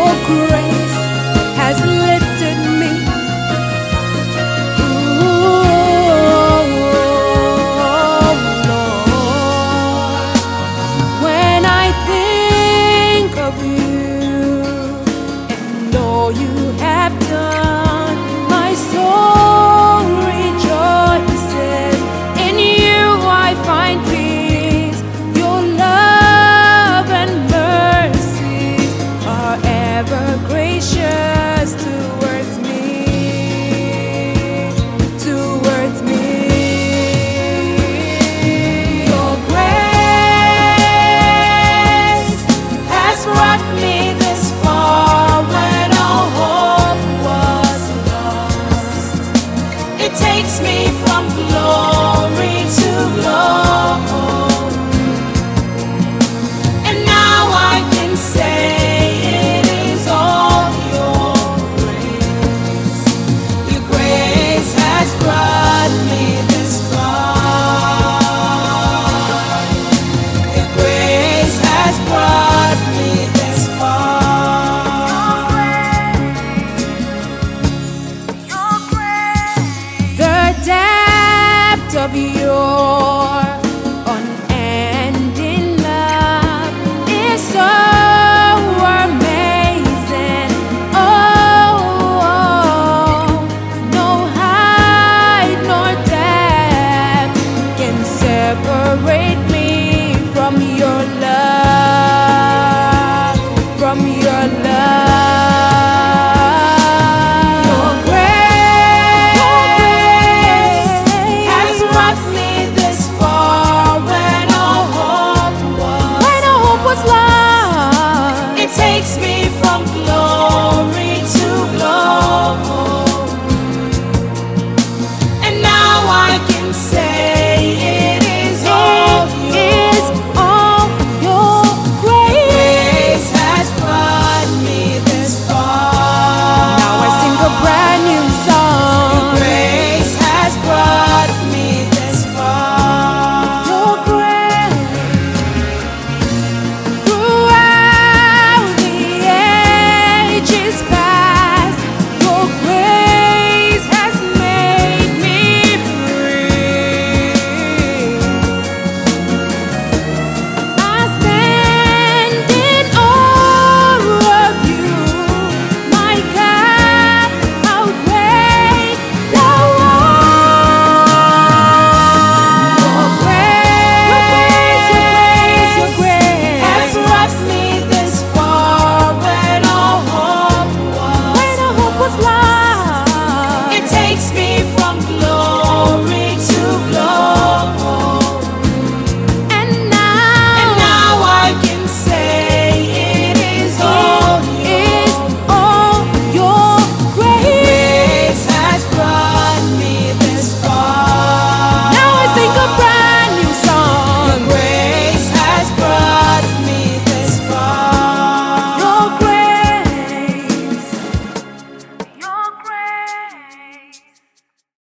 Your grace has lifted me. Ooh, Lord, when I think of you and all you have done, my soul rejoices. In you I find peace. Your love and mercies are ever gracious towards me, towards me. Your grace has brought me this far when all hope was lost. It takes me from glory to glory, and now I can say it is all your grace. Your grace has brought me this far. Your grace has brought me this far. The depth of your unending love is so amazing. Oh, no height nor depth can separate me from your love, from your love. Your grace has brought me this far when all hope was lost. It takes me from glory